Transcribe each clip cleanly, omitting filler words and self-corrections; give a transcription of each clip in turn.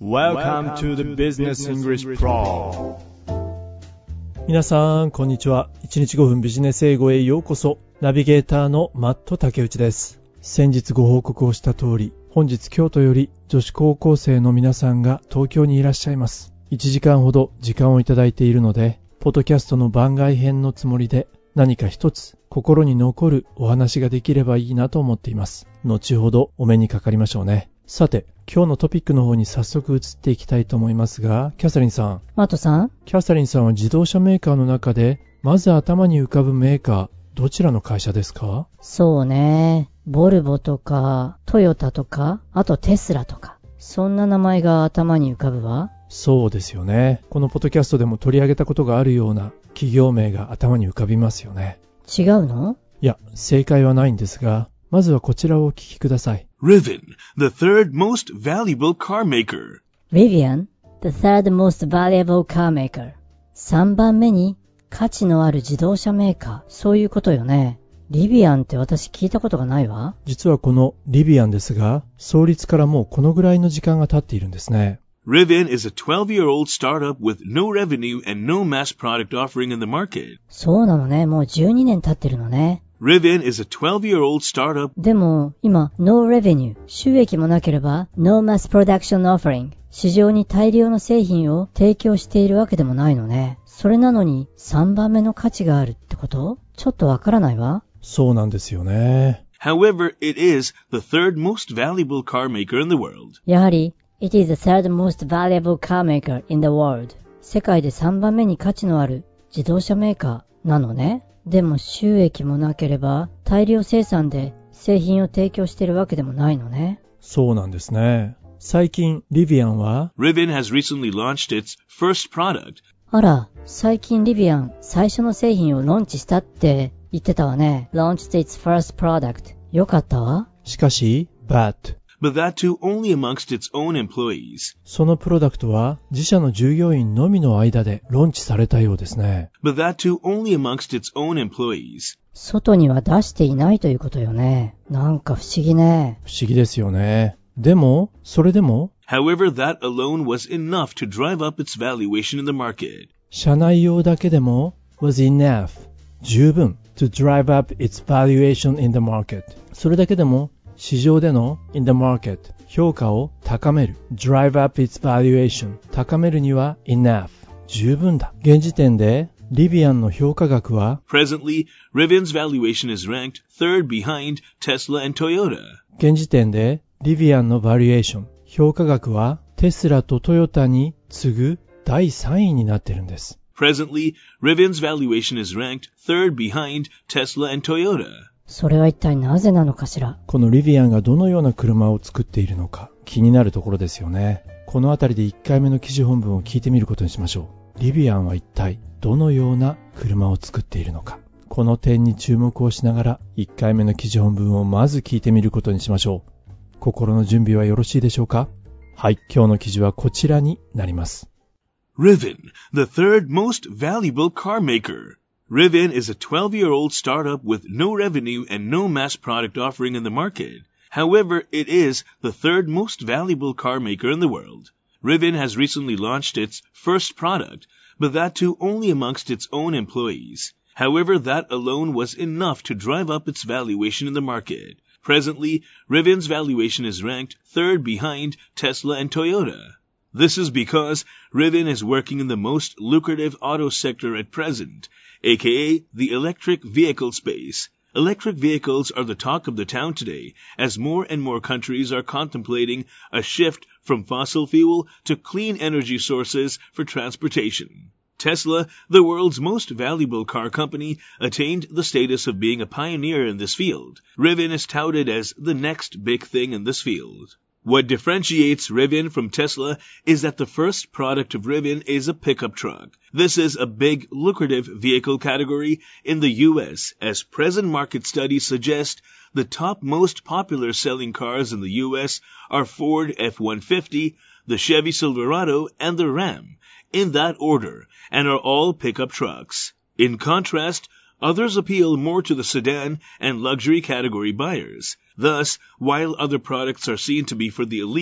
Welcome to the Business English Pro。 皆さんこんにちは。1日5分ビジネス英語へようこそ。ナビゲーターのマット竹内です。先日ご報告をした通り、本日京都より女子高校生の皆さんが東京にいらっしゃいます。1時間ほど時間をいただいているので、ポッドキャストの番外編のつもりで何か一つ心に残るお話ができればいいなと思っています。後ほどお目にかかりましょうね。さて、今日のトピックの方に早速移っていきたいと思いますが、キャサリンさん。 マートさん。 キャサリンさんは自動車メーカーの中で、まず頭に浮かぶメーカー、どちらの会社ですか？ そうね。ボルボとか、トヨタとか、あとテスラとか。そんな名前が頭に浮かぶわ。 そうですよね。このポッドキャストでも取り上げたことがあるような企業名が頭に浮かびますよね。 違うの？ いや、正解はないんですが、まずはこちらをお聞きください。 Rivian, the third most valuable car maker. Rivian, the third most valuable car maker. 3番目に価値のある自動車メーカー。そういうことよね。リビアンって私聞いたことがないわ。 実はこのリビアンですが、創立からもうこのぐらいの時間が経っているんですね。 Rivian is a 12-year-old startup with no revenue and no mass product offering in the market. そうなのね。もう12年経ってるのね。 Rivian is a 12-year-old startup. でも、今、no revenue、収益もなければ、no mass production offering、市場に大量の製品を提供しているわけでもないのね。それなのに、3番目の価値があるってこと？ちょっとわからないわ。 そうなんですよね。 However, it is the third most valuable car maker in the world. やはり、it is the third most valuable car maker in the world。世界で3番目に価値のある自動車メーカーなのね。でも収益もなければ大量生産で製品を提供しているわけでもないのね。 そうなんですね。最近リビアンは Rivian has recently launched its first product. あら、最近リビアン最初の製品をローンチしたって言ってたわね。Launched its first product。よかったわ。 しかし、but that too only amongst its own employees. そのプロダクトは自社の従業員のみの間でローンチされたようですね。 that too only amongst its own employees. 外には出していないということよね。なんか不思議ね。 不思議ですよね。でも、それでも However, that alone was enough to drive up its valuation in the market. 社内用だけでも was enough 十分 to drive up its valuation in the market。 それだけでも市場での in the market 評価を高める drive up its valuation 高めるには enough 十分だ。現時点でリビアンの評価額は Presently, Rivian's valuation is ranked third behind Tesla and Toyota. 現時点でリビアンのバリエーション評価額はテスラとトヨタに次ぐ第3位になっているんです。 Presently, Rivian's valuation is ranked third behind Tesla and Toyota. それは一体なぜなのかしら。 このリビアンがどのような車を作っているのか気になるところですよね。このあたりで1回目の記事本文を聞いてみることにしましょう。リビアンは一体どのような車を作っているのか。この点に注目をしながら1回目の記事本文をまず聞いてみることにしましょう。心の準備はよろしいでしょうか？はい、今日の記事はこちらになります。 Rivian, the third most valuable car maker. Rivian is a 12-year-old startup with no revenue and no mass product offering in the market. However, it is the third most valuable car maker in the world. Rivian has recently launched its first product, but that too only amongst its own employees. However, that alone was enough to drive up its valuation in the market. Presently, Rivian's valuation is ranked third behind Tesla and Toyota. This is because Rivian is working in the most lucrative auto sector at present, aka the electric vehicle space. Electric vehicles are the talk of the town today, as more and more countries are contemplating a shift from fossil fuel to clean energy sources for transportation. Tesla, the world's most valuable car company, attained the status of being a pioneer in this field. Rivian is touted as the next big thing in this field. What differentiates Rivian from Tesla is that the first product of Rivian is a pickup truck. This is a big, lucrative vehicle category in the U.S. As present market studies suggest, the top most popular selling cars in the U.S. are Ford F-150, the Chevy Silverado, and the Ram, in that order, and are all pickup trucks. In contrast, others appeal more to the sedan and luxury category buyers. Thus, while other products are seen to be for the elite,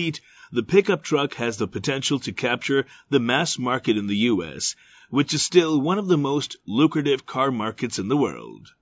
the pickup truck has the potential to capture the mass market in the U.S., which is still one of the most lucrative car markets in the world.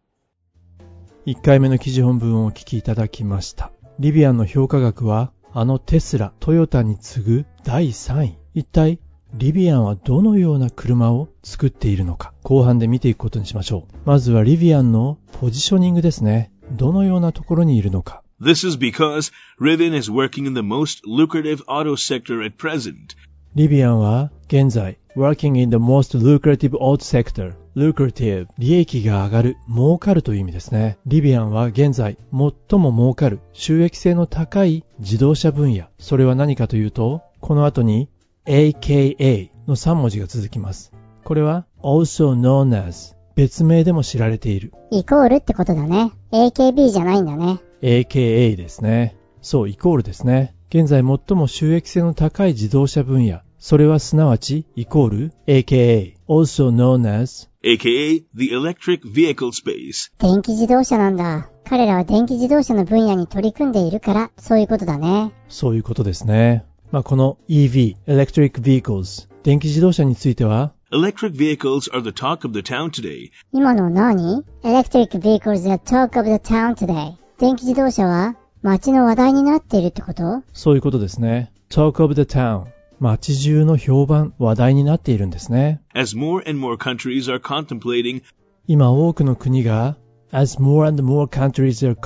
1回目の記事本文をお聞きいただきました。リビアンの評価額はテスラ、トヨタに次ぐ第3位。一体リビアンはどのような車を作っているのか、後半で見ていくことにしましょう。まずはリビアンのポジショニングですね。どのようなところにいるのか。 This is because Rivian is working in the most lucrative auto sector at present. リビアンは現在 working in the most lucrative auto sector. lucrative 利益が上がる、儲かるという意味ですね。リビアンは現在最も儲かる、収益性の高い自動車分野。それは何かというと、この後に AKA の3文字が続きます。これは also known as 別名でも知られている。 イコールってことだね。AKB じゃないんだね。 AKA ですね。そう、イコールですね。現在最も収益性の高い自動車分野。それはすなわちイコール AKA also known as AKA the electric vehicle space. 電気自動車なんだ。彼らは電気自動車の分野に取り組んでいるから、そういうことだね。 そういうことですね。この EV, electric vehicles 電気自動車については Electric vehicles are the talk of the town today. 今の何？ Electric vehicles are talk of the town today. 電気自動車は街の話題になっているってこと？ そういうことですね。talk of the town 街中の評判、話題になっているんですね。 As more and more countries are contemplating 今多くの国が As more and more countries are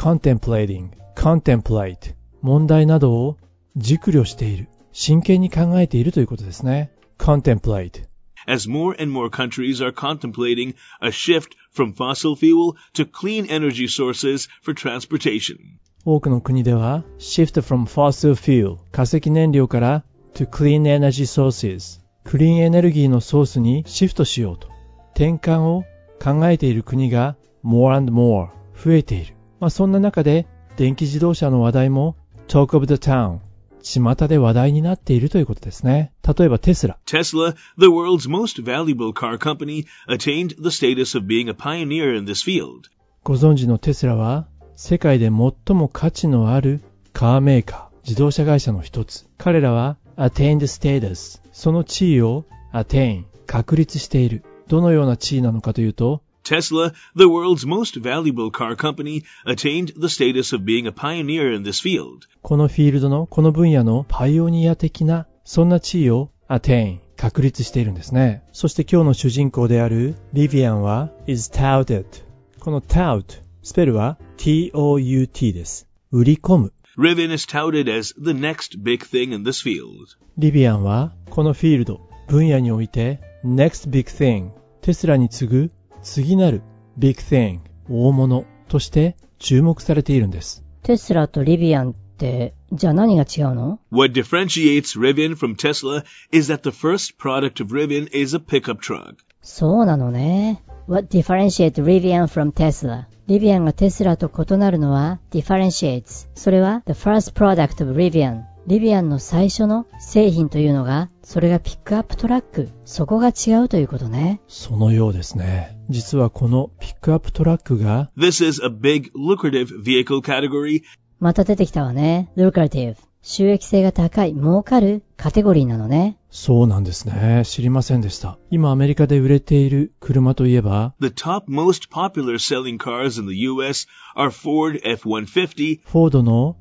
contemplate 問題などを熟慮している、真剣に考えているということですね。contemplate As more and more countries are contemplating a shift from fossil fuel to clean energy sources for transportation. 多くの国では shift from fossil fuel 化石燃料から to clean energy sources クリーンエネルギーのソースにシフトしようと転換を考えている国が more and more 増えている。そんな中で電気自動車の話題も talk of the town巷で話題になっているということですね。例えばテスラ。 Tesla, the world's most valuable car company, attained the status of being a pioneer in this field. ご存知のテスラは世界で最も価値のあるカーメーカー、自動車会社の一つ。彼らは attained status その地位を attain 確立している。どのような地位なのかというと、 Tesla, the world's most valuable car company, attained the status of being a pioneer in this field. このフィールドのこの分野のパイオニア的なそんな地位を attain 確立しているんですね。そして今日の主人公であるリビアンは is touted この tout スペルは T-O-U-T です。売り込む。 Rivian is touted as the next big thing in this field. リビアンはこのフィールド分野において next big thing テスラに次ぐ次なる big thing 大物として注目されているんです。 テスラとリビアンってじゃあ何が違うの？ What differentiates Rivian from Tesla is that the first product of Rivian is a pickup truck. そうなのね。What differentiates Rivian from Tesla? リビアンがテスラと異なるのは differentiates それは the first product of Rivianリビアンの最初の製品というのが、それがピックアップトラック。そこが違うということね。 そのようですね。実はこのピックアップトラックが This is a big lucrative vehicle category. また出てきたわね。lucrative。収益性が高い、儲かるカテゴリーなのね。 そうなんですね。知りませんでした。今アメリカで売れている車といえば The top most popular selling cars in the US are Ford F-150, フォードの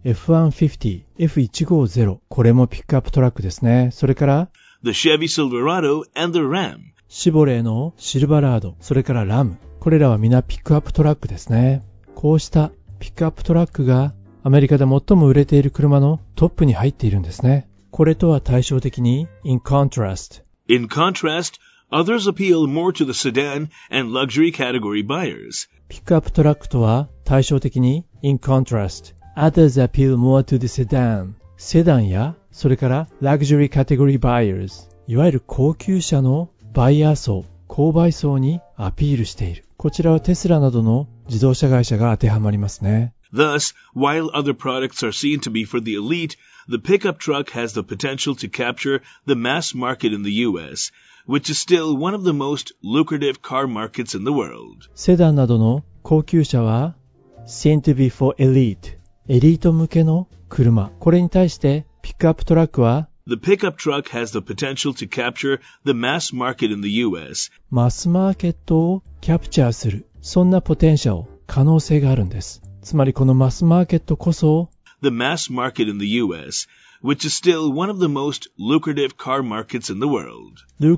F-150、F150 これもピックアップトラックですね。それから the Chevy Silverado and the Ram. シボレーのシルバラード、それからラム。これらは皆ピックアップトラックですね。こうしたピックアップトラックがアメリカで最も売れている車のトップに入っているんですね。これとは対照的に in contrast. In contrast, others appeal more to the sedan and luxury category buyers. ピックアップトラックとは対照的に in contrast. Others appeal more to the sedan. セダンやそれからラグジュアリーカテゴリーバイヤーズ、いわゆる高級車のバイヤー層、購買層にアピールしている。こちらはテスラなどの自動車会社が当てはまりますね。 Thus, while other products are seen to be for the elite, the pickup truck has the potential to capture the mass market in the U.S., which is still one of the most lucrative car markets in the world. セダンなどの高級車は seen to be for elite、エリート向けの車。これに対してピックアップトラックは The pickup truck has the potential to capture the mass market in the U.S. マスマーケットをキャプチャーする、そんなポテンシャル、可能性があるんです。つまりこのマスマーケットこそ The mass market in the U.S., which is still one of the most lucrative car markets in the world.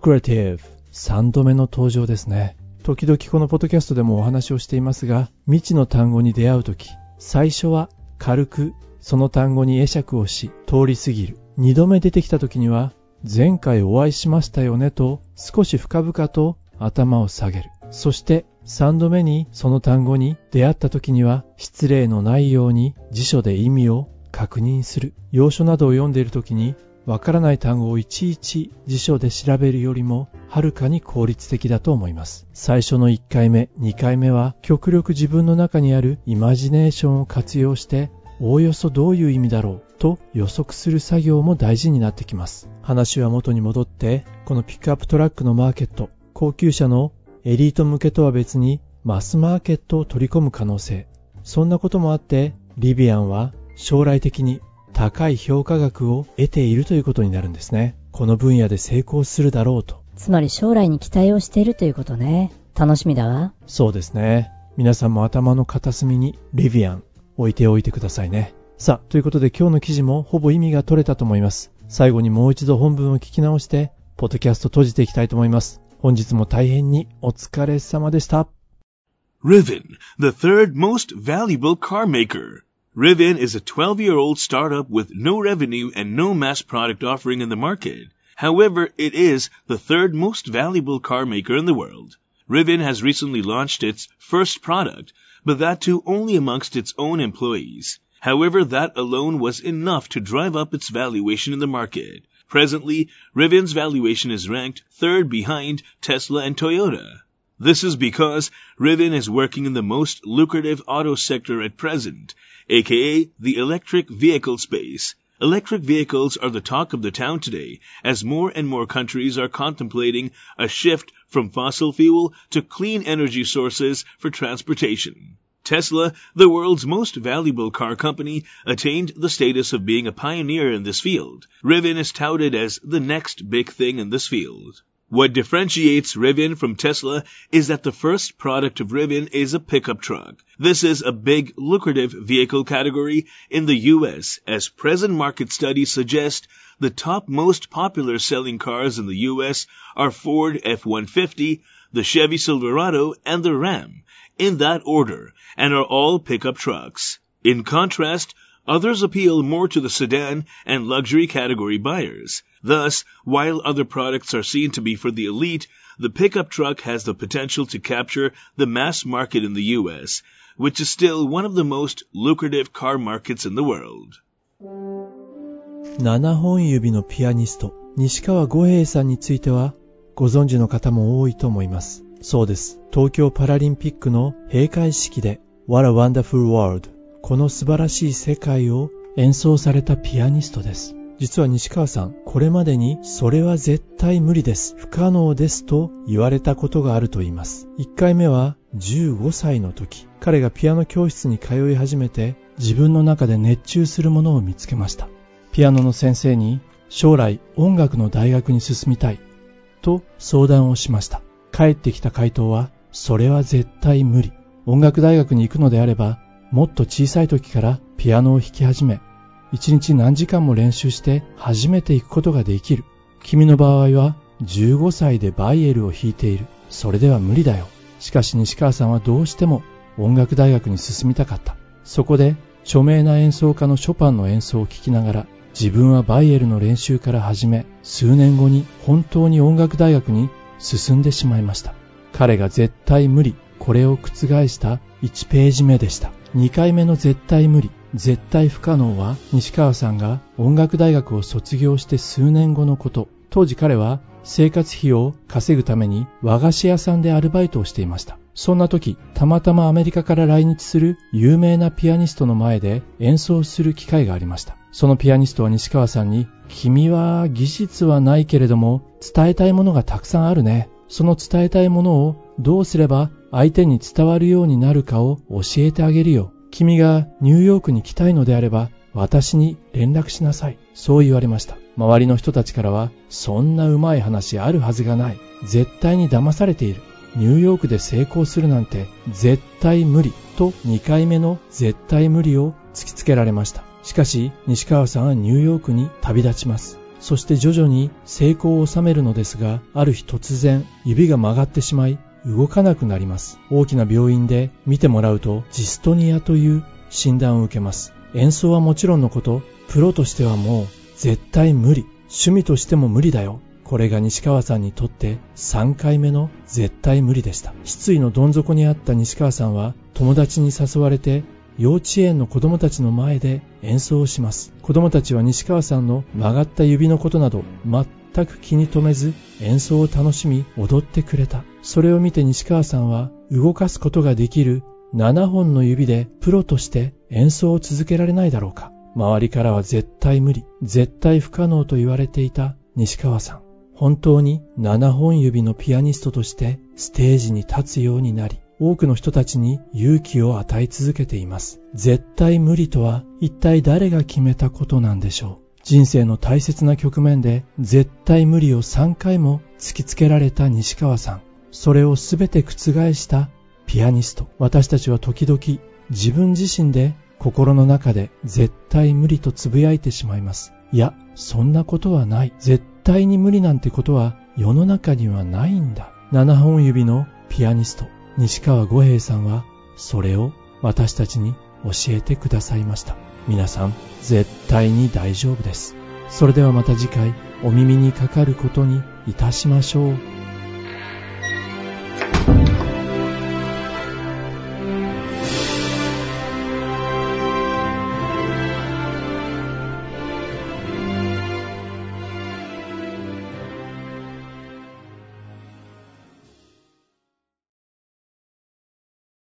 lucrative、3度目の登場ですね。時々このポッドキャストでもお話をしていますが、未知の単語に出会うとき、最初は軽くその単語に会釈をし、通り過ぎる。2度目出てきたときには、前回お会いしましたよねと少し深々と頭を下げる。そして3度目にその単語に出会ったときには、失礼のないように辞書で意味を確認する。要書などを読んでいるときに、わからない単語をいちいち辞書で調べるよりもはるかに効率的だと思います。最初の1回目、2回目は極力自分の中にあるイマジネーションを活用しておおよそどういう意味だろうと予測する作業も大事になってきます。話は元に戻って、このピックアップトラックのマーケット、高級車のエリート向けとは別にマスマーケットを取り込む可能性。そんなこともあって、リビアンは将来的に高い評価額を得ているということになるんですね。この分野で成功するだろうと。 つまり将来に期待をしているということね。楽しみだわ。 そうですね。皆さんも頭の片隅にリビアン置いておいてくださいね。さあ、ということで今日の記事もほぼ意味が取れたと思います。最後にもう一度本文を聞き直して、ポッドキャスト閉じていきたいと思います。本日も大変にお疲れ様でした。 Rivian, the third most valuable car maker.Rivian is a 12-year-old startup with no revenue and no mass product offering in the market. However, it is the third most valuable car maker in the world. Rivian has recently launched its first product, but that too only amongst its own employees. However, that alone was enough to drive up its valuation in the market. Presently, Rivian's valuation is ranked third behind Tesla and Toyota.This is because Rivian is working in the most lucrative auto sector at present, aka the electric vehicle space. Electric vehicles are the talk of the town today, as more and more countries are contemplating a shift from fossil fuel to clean energy sources for transportation. Tesla, the world's most valuable car company, attained the status of being a pioneer in this field. Rivian is touted as the next big thing in this field.What differentiates Rivian from Tesla is that the first product of Rivian is a pickup truck. This is a big, lucrative vehicle category in the U.S. As present market studies suggest, the top most popular selling cars in the U.S. are Ford F-150, the Chevy Silverado, and the Ram, in that order, and are all pickup trucks. In contrast,Others appeal more to the sedan and luxury category buyers. Thus, while other products are seen to be for the elite, the pickup truck has the potential to capture the mass market in the U.S., which is still one of the most lucrative car markets in the world. 7本指のピアニスト、西川悟平さんについては、ご存知の方も多いと思います。そうです。東京パラリンピックの閉会式で、What a Wonderful World!この素晴らしい世界を演奏されたピアニストです。実は西川さん、これまでにそれは絶対無理です、不可能ですと言われたことがあると言います。1回目は15歳の時、彼がピアノ教室に通い始めて自分の中で熱中するものを見つけました。ピアノの先生に将来音楽の大学に進みたいと相談をしました。返ってきた回答は、それは絶対無理。音楽大学に行くのであれば、もっと小さい時からピアノを弾き始め、一日何時間も練習して初めて行くことができる。君の場合は15歳でバイエルを弾いている。それでは無理だよ。しかし西川さんはどうしても音楽大学に進みたかった。そこで著名な演奏家のショパンの演奏を聴きながら、自分はバイエルの練習から始め、数年後に本当に音楽大学に進んでしまいました。彼が絶対無理、これを覆した1ページ目でした。2回目の絶対無理、絶対不可能は西川さんが音楽大学を卒業して数年後のこと。当時彼は生活費を稼ぐために和菓子屋さんでアルバイトをしていました。そんな時、たまたまアメリカから来日する有名なピアニストの前で演奏する機会がありました。そのピアニストは西川さんに、君は技術はないけれども伝えたいものがたくさんあるね。その伝えたいものをどうすれば相手に伝わるようになるかを教えてあげるよ。君がニューヨークに来たいのであれば私に連絡しなさい。 そう言われました。周りの人たちからは、そんなうまい話あるはずがない。絶対に騙されている。ニューヨークで成功するなんて絶対無理と2回目の絶対無理を突きつけられました。しかし西川さんはニューヨークに旅立ちます。そして徐々に成功を収めるのですが、ある日突然指が曲がってしまい動かなくなります。大きな病院で見てもらうとジストニアという診断を受けます。演奏はもちろんのこと、プロとしてはもう絶対無理。趣味としても無理だよ。これが西川さんにとって3回目の絶対無理でした。失意のどん底にあった西川さんは友達に誘われて幼稚園の子供たちの前で演奏をします。子供たちは西川さんの曲がった指のことなど全く気に留めず演奏を楽しみ踊ってくれた。それを見て西川さんは動かすことができる7本の指でプロとして演奏を続けられないだろうか。周りからは絶対無理、絶対不可能と言われていた西川さん。本当に7本指のピアニストとしてステージに立つようになり、多くの人たちに勇気を与え続けています。絶対無理とは一体誰が決めたことなんでしょう。人生の大切な局面で絶対無理を3回も突きつけられた西川さん。それをすべて覆したピアニスト。私たちは時々自分自身で心の中で絶対無理とつぶやいてしまいます。いや、そんなことはない。絶対に無理なんてことは世の中にはないんだ。7本指のピアニスト、西川五平さんはそれを私たちに教えてくださいました。皆さん、絶対に大丈夫です。それではまた次回お耳にかかることにいたしましょう。